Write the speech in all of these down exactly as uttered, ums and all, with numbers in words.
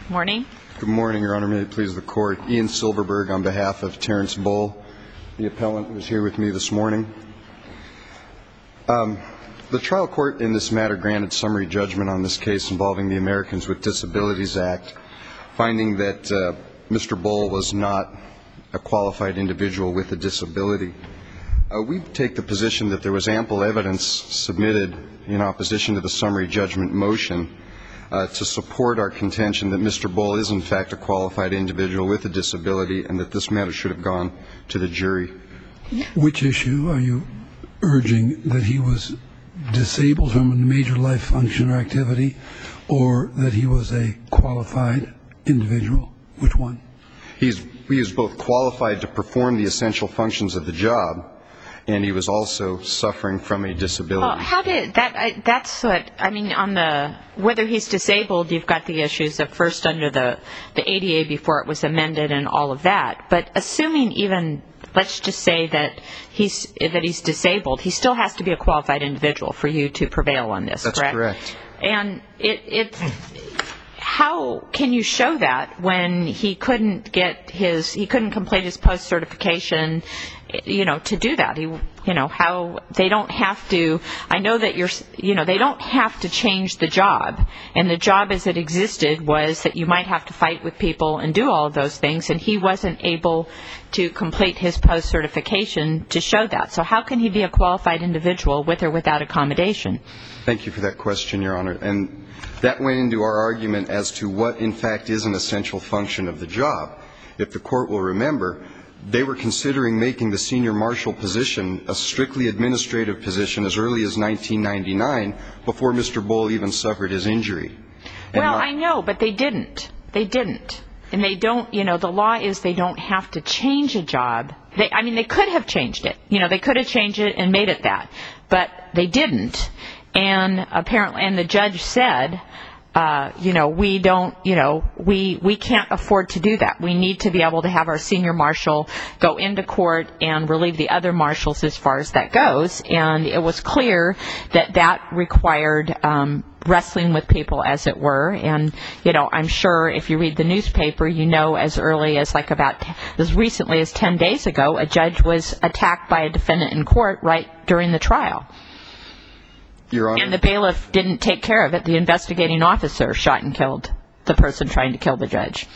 Morning. Good morning, Your Honor. May it please the Court. Ian Silverberg on behalf of Terrence Bull, the appellant who is here with me this morning. Um, the trial court in this matter granted summary judgment on this case involving the Americans with Disabilities Act, finding that uh, Mister Bull was not a qualified individual with a disability. Uh, we take the position that there was ample evidence submitted in opposition to the summary judgment motion uh, to support our contention that Mister Bull is in fact a qualified individual with a disability and that this matter should have gone to the jury. Which issue are you urging, that he was disabled from a major life function or activity, or that he was a qualified individual? Which one? He's, he is both qualified to perform the essential functions of the job, and he was also suffering from a disability. Well, how did that? I, that's what I mean. On the whether he's disabled, you've got the issues of first under the the A D A before it was amended and all of that. But assuming even, let's just say that he's that he's disabled, he still has to be a qualified individual for you to prevail on this. That's correct. correct. And it it. How can you show that when he couldn't get his, he couldn't complete his post-certification, you know, to do that? He, you know, how, they don't have to, I know that you're, you know, they don't have to change the job. And the job as it existed was that you might have to fight with people and do all of those things. And he wasn't able to complete his post-certification to show that. So how can he be a qualified individual with or without accommodation? Thank you for that question, Your Honor. And that went into our argument as to what, in fact, is an essential function of the job. If the Court will remember, they were considering making the senior marshal position a strictly administrative position as early as nineteen ninety-nine, before Mister Bull even suffered his injury. And well, not- I know, but they didn't. They didn't. And they don't, you know, the law is they don't have to change a job. They, I mean, they could have changed it. You know, they could have changed it and made it that. But they didn't. And apparently, and the judge said, uh, you know, we don't, you know, we we can't afford to do that. We need to be able to have our senior marshal go into court and relieve the other marshals as far as that goes. And it was clear that that required um, wrestling with people, as it were. And, you know, I'm sure if you read the newspaper, you know, as early as like about, as recently as ten days ago, a judge was attacked by a defendant in court right during the trial. Your Honor. And the bailiff didn't take care of it. The investigating officer shot and killed the person trying to kill the judge.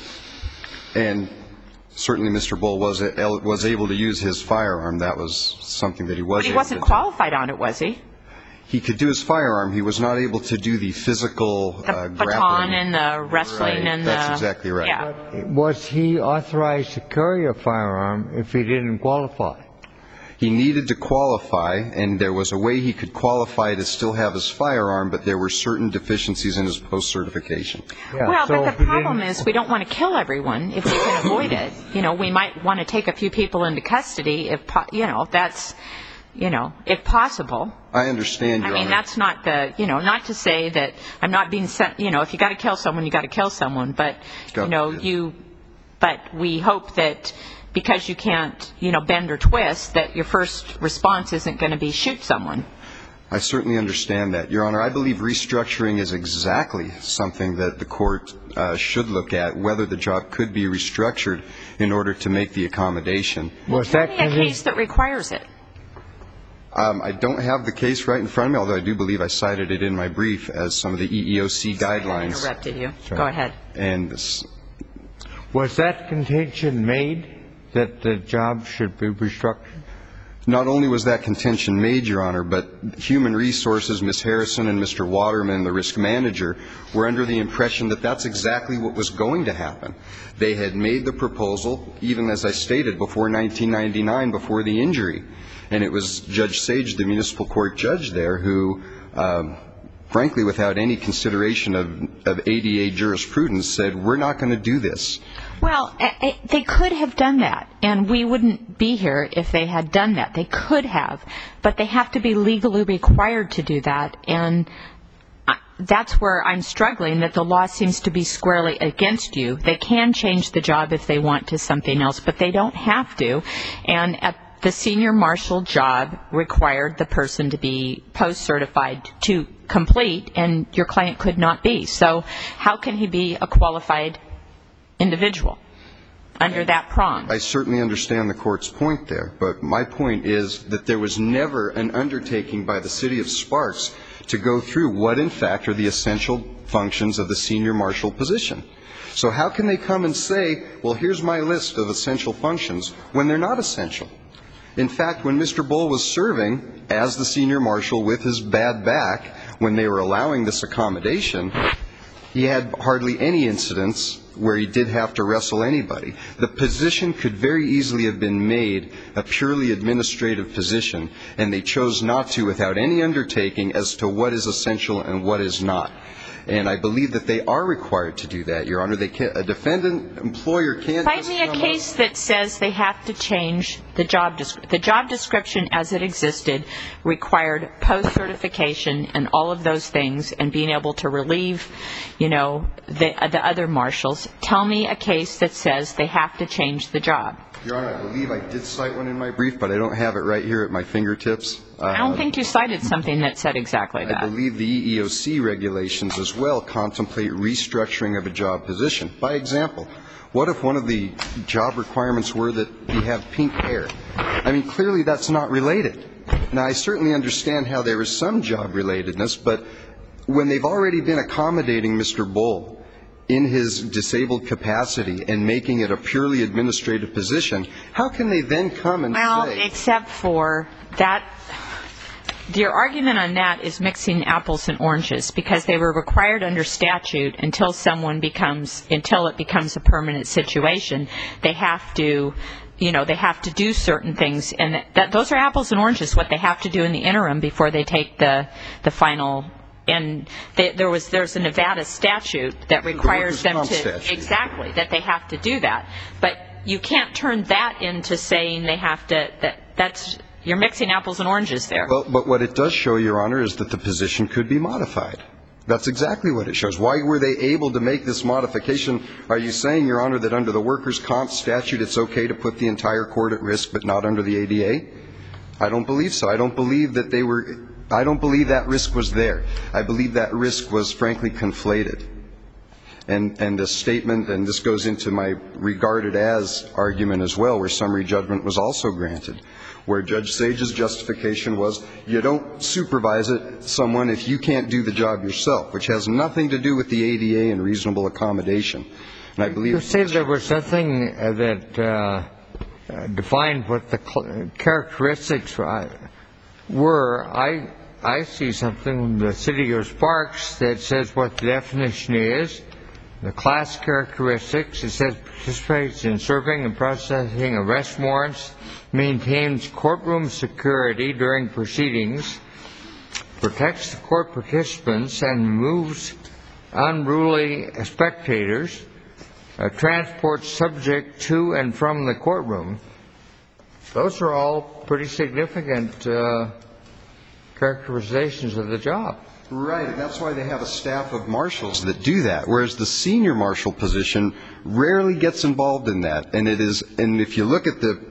And certainly Mister Bull was was able to use his firearm. That was something that he was But he able wasn't to qualified on it, was he? He could do his firearm. He was not able to do the physical The uh, baton grappling. and the wrestling Right. and That's the... exactly right. Yeah. Was he authorized to carry a firearm if he didn't qualify? He needed to qualify, and there was a way he could qualify to still have his firearm, but there were certain deficiencies in his post-certification. Yeah, Well, so but if the he problem didn't- is we don't want to kill everyone if we can avoid it. You know, we might want to take a few people into custody if, po- you know, that's, you know, if possible. I understand, I Your mean, Honor. that's not the, you know, not to say that I'm not being sent, you know, if you got to kill someone, you got to kill someone. But, you God know, forbid. you, but we hope that because you can't, you know, bend or twist, that your first response isn't going to be shoot someone. I certainly understand that, Your Honor. I believe restructuring is exactly something that the court uh, should look at, whether the job could be restructured in order to make the accommodation. Well, Was tell that me a condition- case that requires it. Um, I don't have the case right in front of me, although I do believe I cited it in my brief as some of the E E O C guidelines. Interrupted you. Sorry. Go ahead. And this, Was that contention made that the job should be restructured? not only was that contention made, Your Honor, but Human Resources, Miz Harrison and Mister Waterman, the risk manager, were under the impression that that's exactly what was going to happen. They had made the proposal, even as I stated, before nineteen ninety-nine, before the injury. And it was Judge Sage, the municipal court judge there, who, um, frankly, without any consideration of, of A D A jurisprudence, said, we're not going to do this. Well, eh, eh, they could have done that, and we wouldn't be here if they had done that. They could have, but they have to be legally required to do that, and I- that's where I'm struggling, that the law seems to be squarely against you. They can change the job if they want to something else, but they don't have to. And at the senior marshal job required the person to be post-certified to complete, and your client could not be. So how can he be a qualified individual under that prong? I certainly understand the court's point there, but my point is that there was never an undertaking by the city of Sparks to go through what, in fact, are the essential functions of the senior marshal position. So how can they come and say, well, here's my list of essential functions, when they're not essential? In fact, when Mister Bull was serving as the senior marshal with his bad back, when they were allowing this accommodation, he had hardly any incidents where he did have to wrestle anybody. The position could very easily have been made a purely administrative position, and they chose not to without any undertaking as to what is essential and what is not. And I believe that they are required to do that, Your Honor. They can't, a defendant employer can't Cite just me a come case up- that says they have to change the job description. The job description as it existed required post-certification and all of those things and being able to relieve, you know, the, the other marshals. Tell me a case that says they have to change the job. Your Honor, I believe I did cite one in my brief, but I don't have it right here at my fingertips. I don't think you cited something that said exactly that. I believe the E E O C regulations as well contemplate restructuring of a job position. By example, what if one of the job requirements were that you have pink hair? I mean, clearly that's not related. Now, I certainly understand how there is some job relatedness, but when they've already been accommodating Mister Bull in his disabled capacity and making it a purely administrative position, how can they then come and well, say... Well, except for that, your argument on that is mixing apples and oranges, because they were required under statute until someone becomes, until it becomes a permanent situation, they have to, you know, they have to do certain things, and that, that those are apples and oranges, what they have to do in the interim before they take the, the final. And they, there was there's a Nevada statute that requires them to statute. exactly that they have to do that, but you can't turn that into saying they have to. That that's you're mixing apples and oranges there. Well, but what it does show, Your Honor, is that the position could be modified. That's exactly what it shows. Why were they able to make this modification? Are you saying, Your Honor, that under the workers' comp statute it's okay to put the entire court at risk, but not under the A D A? I don't believe so. I don't believe that they were. I don't believe that risk was there. I believe that risk was, frankly, conflated. And, and the statement, and this goes into my regarded as argument as well, where summary judgment was also granted, where Judge Sage's justification was you don't supervise it, someone if you can't do the job yourself, which has nothing to do with the A D A and reasonable accommodation. And I believe... You say there was something that uh, defined what the characteristics were. I... I see something in the City of Sparks that says what the definition is, the class characteristics. It says participates in serving and processing arrest warrants, maintains courtroom security during proceedings, protects the court participants, and removes unruly spectators, uh, transports subject to and from the courtroom. Those are all pretty significant uh characterizations of the job. Right, and that's why they have a staff of marshals that do that, whereas the senior marshal position rarely gets involved in that. And it is, and if you look at the,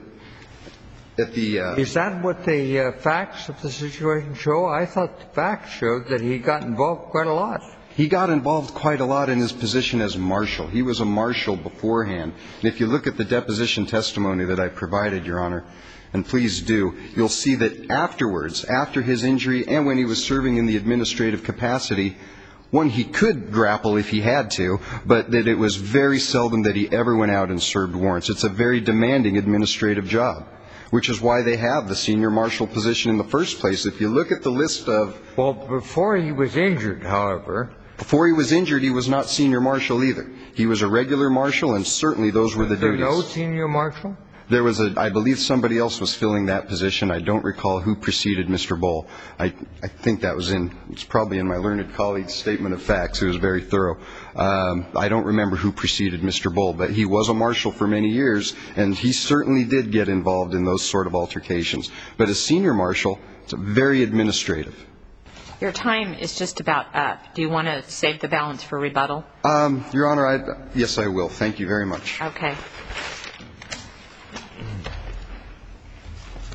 at the... Uh, is that what the uh, facts of the situation show? I thought the facts showed that he got involved quite a lot. He got involved quite a lot in his position as marshal. He was a marshal beforehand. And if you look at the deposition testimony that I provided, Your Honor, and please do, you'll see that afterwards, after his injury and when he was serving in the administrative capacity, one, he could grapple if he had to, but that it was very seldom that he ever went out and served warrants. It's a very demanding administrative job, which is why they have the senior marshal position in the first place. If you look at the list of... Well, before he was injured, however... Before he was injured, he was not senior marshal either. He was a regular marshal, and certainly those were the duties. Was there no senior marshal? There was a, I believe somebody else was filling that position. I don't recall who preceded Mister Bull. I, I think that was in, it's probably in my learned colleague's statement of facts. It was very thorough. Um, I don't remember who preceded Mister Bull, but he was a marshal for many years, and he certainly did get involved in those sort of altercations. But as senior marshal, it's very administrative. Your time is just about up. Do you want to save the balance for rebuttal? Um, Your Honor, I, yes, I will. Thank you very much. Okay.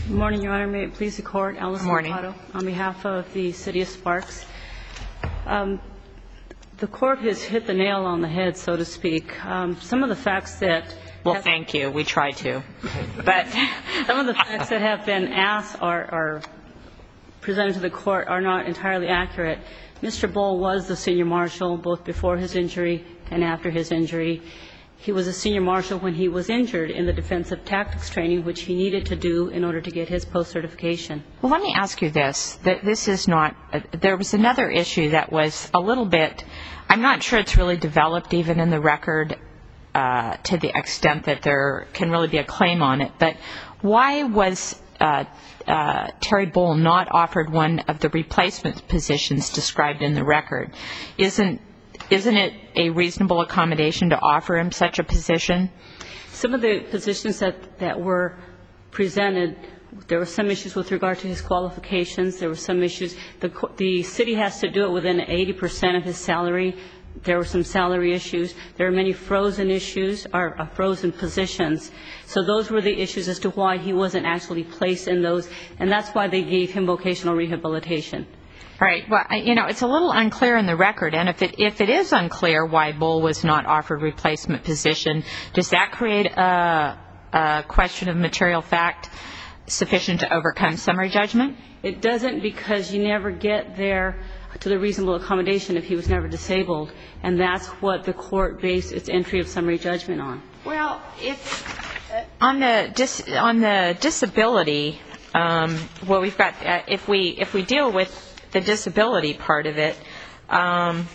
Good morning, Your Honor. May it please the Court. Alice Mercado on behalf of the City of Sparks. Um, the Court has hit the nail on the head, so to speak. Um, some of the facts that Well, thank you. We try to. But some of the facts that have been asked or, or presented to the Court are not entirely accurate. Mister Bull was the senior marshal both before his injury and after his injury. He was a senior marshal when he was injured in the defensive tactics training, which he needed to do in order to get his post-certification. Well, let me ask you this. That this is not, uh, there was another issue that was a little bit, I'm not sure it's really developed even in the record uh, to the extent that there can really be a claim on it. But why was uh, uh, Terry Bull not offered one of the replacement positions described in the record? Isn't Isn't it a reasonable accommodation to offer him such a position? Some of the positions that, that were presented, there were some issues with regard to his qualifications. There were some issues. The, the city has to do it within eighty percent of his salary. There were some salary issues. There are many frozen issues, or uh, frozen positions. So those were the issues as to why he wasn't actually placed in those, and that's why they gave him vocational rehabilitation. Right. Well, I- you know, it's a little unclear in the record, and if it if it is unclear why Bull was not offered replacement position, does that create a, a question of material fact sufficient to overcome summary judgment? It doesn't, because you never get there to the reasonable accommodation if he was never disabled, and that's what the court based its entry of summary judgment on. Well, if on the dis, on the disability, um, well, we've got uh, if we if we deal with the disability part of it, um,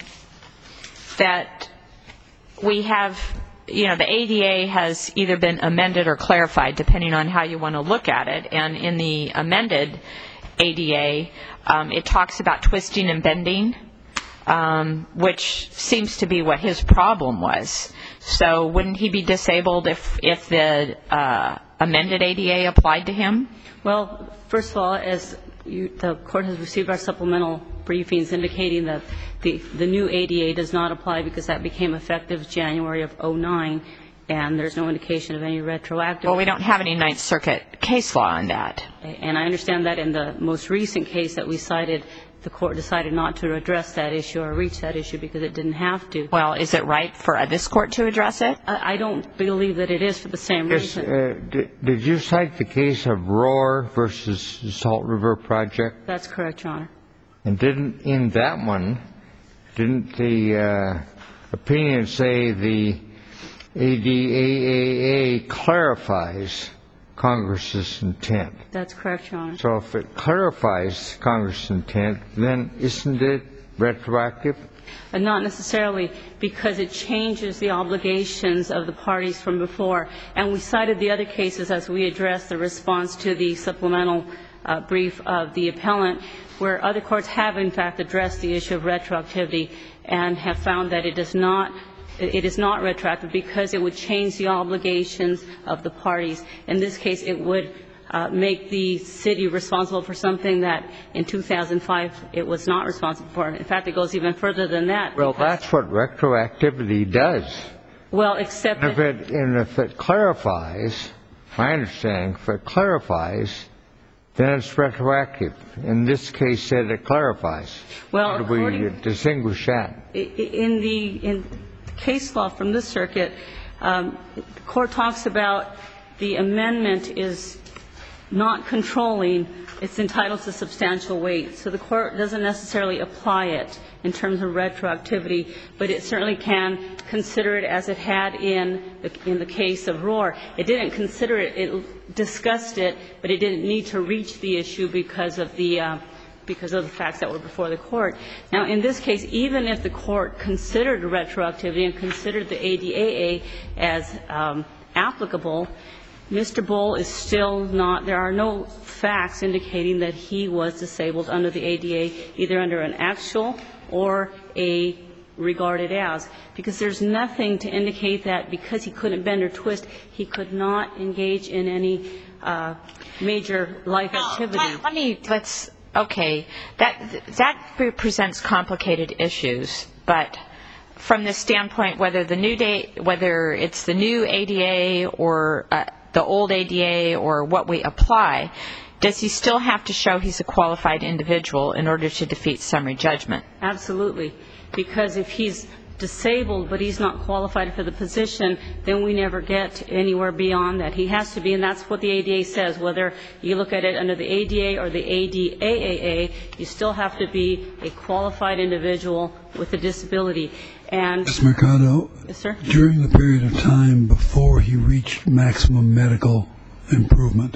that we have, you know, the A D A has either been amended or clarified, depending on how you want to look at it. And in the amended A D A, um, it talks about twisting and bending, um, which seems to be what his problem was. So wouldn't he be disabled if, if the uh, amended A D A applied to him? Well, first of all, as you, the court has received our supplemental briefings indicating that the, the new A D A does not apply because that became effective January of oh nine, and there's no indication of any retroactive. Well, we don't have any Ninth Circuit case law on that. And I understand that in the most recent case that we cited, the court decided not to address that issue or reach that issue because it didn't have to. Well, is it right for uh, this court to address it? I, I don't believe that it is for the same Yes, reason. uh, did, did you cite the case of Roar versus Salt River Project? That's correct, Your Honor. And didn't, in that one, didn't the uh, opinion say the A D A A clarifies Congress's intent? That's correct, Your Honor. So if it clarifies Congress's intent, then isn't it retroactive? And not necessarily, because it changes the obligations of the parties from before. And we cited the other cases as we addressed the response to the supplemental uh, brief of the appellant, where other courts have, in fact, addressed the issue of retroactivity and have found that it does not it is not retroactive because it would change the obligations of the parties. In this case, it would uh, make the city responsible for something that in two thousand five it was not responsible for. In fact, it goes even further than that. Well, that's what retroactivity does. Well, except And if it, and if it clarifies, my understanding, if it clarifies, then it's retroactive. In this case, said it clarifies. Well, How do we according- distinguish that? in the in case law from this circuit, um, the court talks about the amendment is not controlling, it's entitled to substantial weight. So the court doesn't necessarily apply it in terms of retroactivity, but it certainly can consider it as it had in the, in the case of Roar. It didn't consider it, it discussed it, but it didn't need to reach the issue because of the uh, because of the facts that were before the court. Now, in this case, even if the court considered retroactivity and considered the A D A A as um, applicable, Mister Bull is still not, there are no facts indicating that he was disabled under the A D A, either under an actual or a regarded as, because there's nothing to indicate that because he couldn't bend or twist, he could not engage in any uh, major life activity. Let, let me, let's, okay, that, that presents complicated issues, but from the standpoint whether the new day, whether it's the new A D A or uh, the old A D A or what we apply, does he still have to show he's a qualified individual in order to defeat summary judgment? Absolutely. Because if he's disabled but he's not qualified for the position, then we never get anywhere beyond that. He has to be, and that's what the A D A says. Whether you look at it under the A D A or the A D A A A, you still have to be a qualified individual with a disability. And Miz Mercado, yes, sir? During the period of time before he reached maximum medical improvement,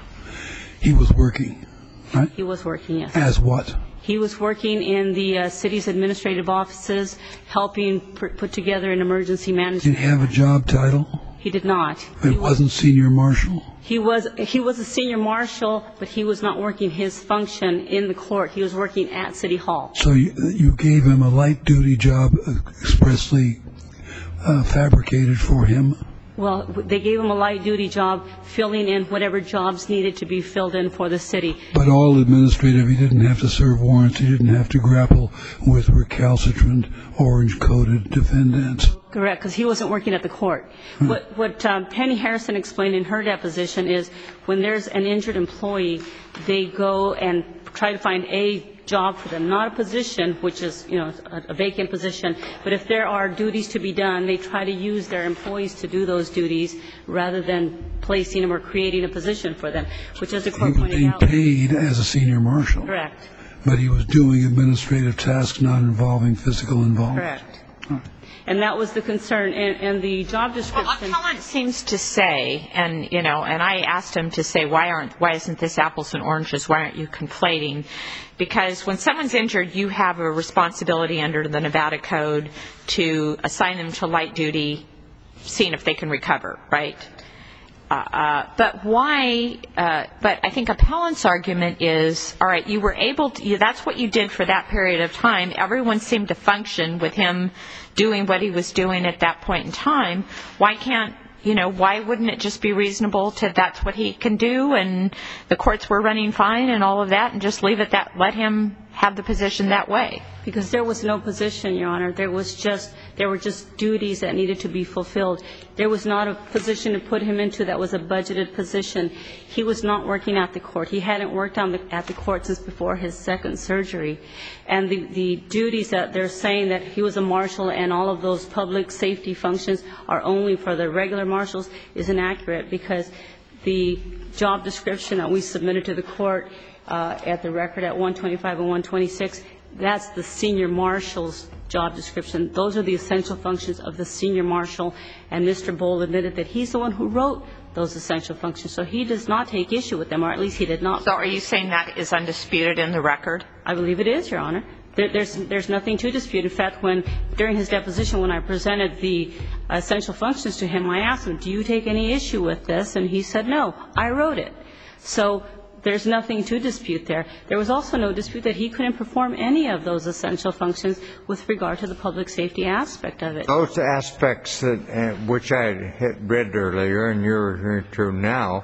he was working, right? He was working, yes. As what? He was working in the uh, city's administrative offices, helping pr- put together an emergency Did management. he have a job title? He did not. It He was, wasn't senior marshal? he was he was a senior marshal, but he was not working his function in the court. He was working at City Hall. So you, you gave him a light-duty job expressly uh, fabricated for him? Well, they gave him a light-duty job filling in whatever jobs needed to be filled in for the city. But all administrative, he didn't have to serve warrants, he didn't have to grapple with recalcitrant, orange-coated defendants. Correct, because he wasn't working at the court. Hmm. What, what um, Penny Harrison explained in her deposition is when there's an injured employee, they go and try to find a job for them, not a position, which is, you know, a, a vacant position, but if there are duties to be done, they try to use their employees to do those duties rather than placing them or creating a position for them, which, as the He court was pointed being out. paid as a senior marshal. Correct. But he was doing administrative tasks not involving physical involvement. Correct. And that was the concern. And, and the job Well, description. appellant seems to say, and you know, and I asked him to say, why aren't, why isn't this apples and oranges? Why aren't you conflating? Because when someone's injured, you have a responsibility under the Nevada Code to assign them to light duty, seeing if they can recover, right? Uh, uh, but why? Uh, but I think appellant's argument is, all right, you were able to. You, that's what you did for that period of time. Everyone seemed to function with him doing what he was doing at that point in time. Why can't, you know, why wouldn't it just be reasonable to that's what he can do, and the courts were running fine and all of that, and just leave it that, let him have the position that way? Because there was no position, Your Honor. There was just, there were just duties that needed to be fulfilled. There was not a position to put him into that was a budgeted position. He was not working at the court. He hadn't worked on the, at the court since before his second surgery. And the, the duties that they're saying that he was a marshal and all of those public safety functions are only for the regular marshals is inaccurate, because the job description that we submitted to the court uh, at the record at one twenty-five and one twenty-six, that's the senior marshal's job description. Those are the essential functions of the senior marshal, and Mister Bohl admitted that he's the one who wrote those essential functions. So he does not take issue with them, or at least he did not. So are you saying that is undisputed in the record? I believe it is, Your Honor. There, there's, there's nothing to dispute. In fact, when, during his deposition, when I presented the essential functions to him, I asked him, do you take any issue with this? And he said, no, I wrote it. So there's nothing to dispute there. There was also no dispute that he couldn't perform any of those essential functions with regard to the public safety aspect of it. Those aspects that, uh, which I had read earlier and you're referring to now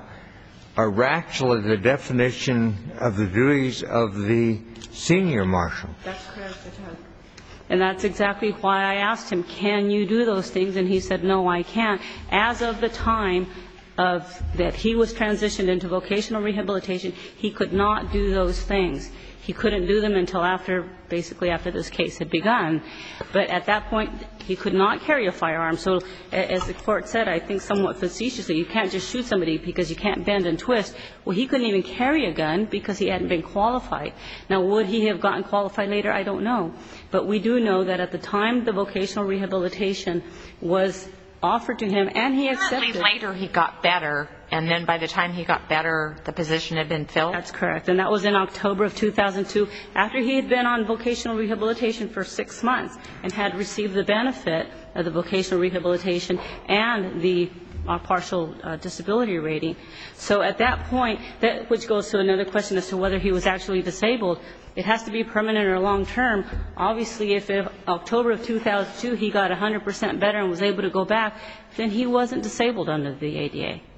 are actually the definition of the duties of the senior marshal. That's correct, Judge. And that's exactly why I asked him, can you do those things? And he said, no, I can't. As of the time of that he was transitioned into vocational rehabilitation, he could not do those things. He couldn't do them until after, basically after this case had begun. But at that point, he could not carry a firearm. So as the court said, I think somewhat facetiously, you can't just shoot somebody because you can't bend and twist. Well, he couldn't even carry a gun because he hadn't been qualified. Now, would he have gotten qualified later? I don't know. But we do know that at the time the vocational rehabilitation was offered to him, and he accepted. Later he got better, and then by the time he got better, the position had been filled? That's correct. And that was in October of two thousand two, after he had been on vocational rehabilitation for six months and had received the benefit of the vocational rehabilitation and the uh, partial uh, disability rating. So at that point, that, which goes to another question as to whether he was actually disabled, it has to be permanent or long-term. Obviously, if in October of two thousand two he got one hundred percent better and was able to go back, then he wasn't disabled under the A D A.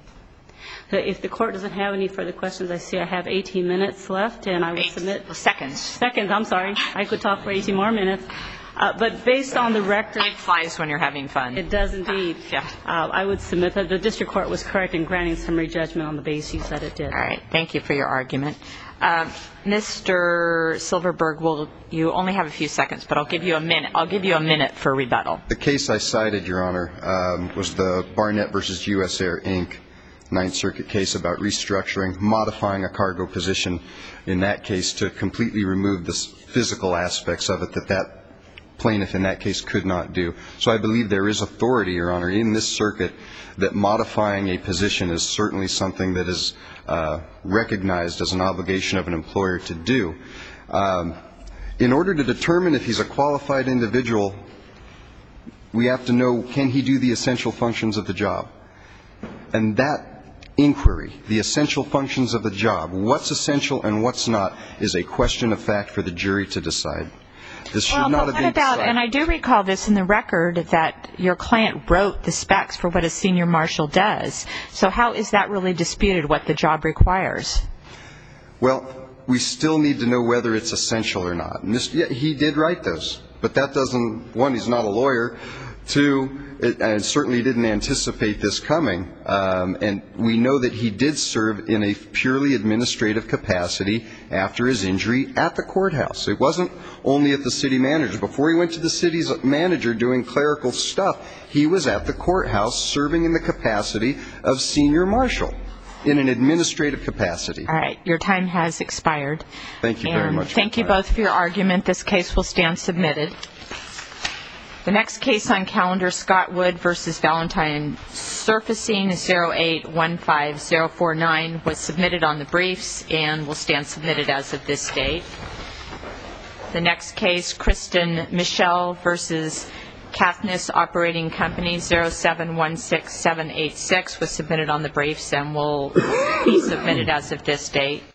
So if the court doesn't have any further questions, I see I have eighteen minutes left, and I will Eight submit. seconds. Seconds, I'm sorry. I could talk for eighteen more minutes. Uh, But based on the record, Time flies when you're having fun. it does indeed. Yeah. Uh, I would submit that the district court was correct in granting summary judgment on the bases that it did. All right. Thank you for your argument. Um, Mister Silverberg, will you only have a few seconds, but I'll give you a minute. I'll give you a minute for rebuttal. The case I cited, Your Honor, um, was the Barnett versus U S Air, Incorporated Ninth Circuit case about restructuring, modifying a cargo position in that case to completely remove the physical aspects of it that that plaintiff in that case could not do. So I believe there is authority, Your Honor, in this circuit that modifying a position is certainly something that is uh, recognized as an obligation of an employer to do. Um, in order to determine if he's a qualified individual, we have to know, can he do the essential functions of the job? And that inquiry, the essential functions of the job, what's essential and what's not, is a question of fact for the jury to decide. This should Well, not but have what been about, decided. and I do recall this in the record, that your client wrote the specs for what a senior marshal does. So how is that really disputed, what the job requires? Well, we still need to know whether it's essential or not. And this, yeah, he did write those, but that doesn't, one, he's not a lawyer. Two, it, and certainly didn't anticipate this coming. Um, and we know that he did serve in a purely administrative capacity after his injury at the courthouse. It wasn't only at the city manager. Before he went to the city's manager doing clerical stuff, he was at the courthouse serving in the capacity of senior marshal in an administrative capacity. All right. Your time has expired. Thank you very And much. for thank you your time. both for your argument. This case will stand submitted. The next case on calendar, Scott Wood versus Valentine Surfacing, zero eight one five zero four nine, was submitted on the briefs and will stand submitted as of this date. The next case, Kristen Michelle versus Cathnis Operating Company, zero seven one six seven eight six, was submitted on the briefs and will be submitted as of this date.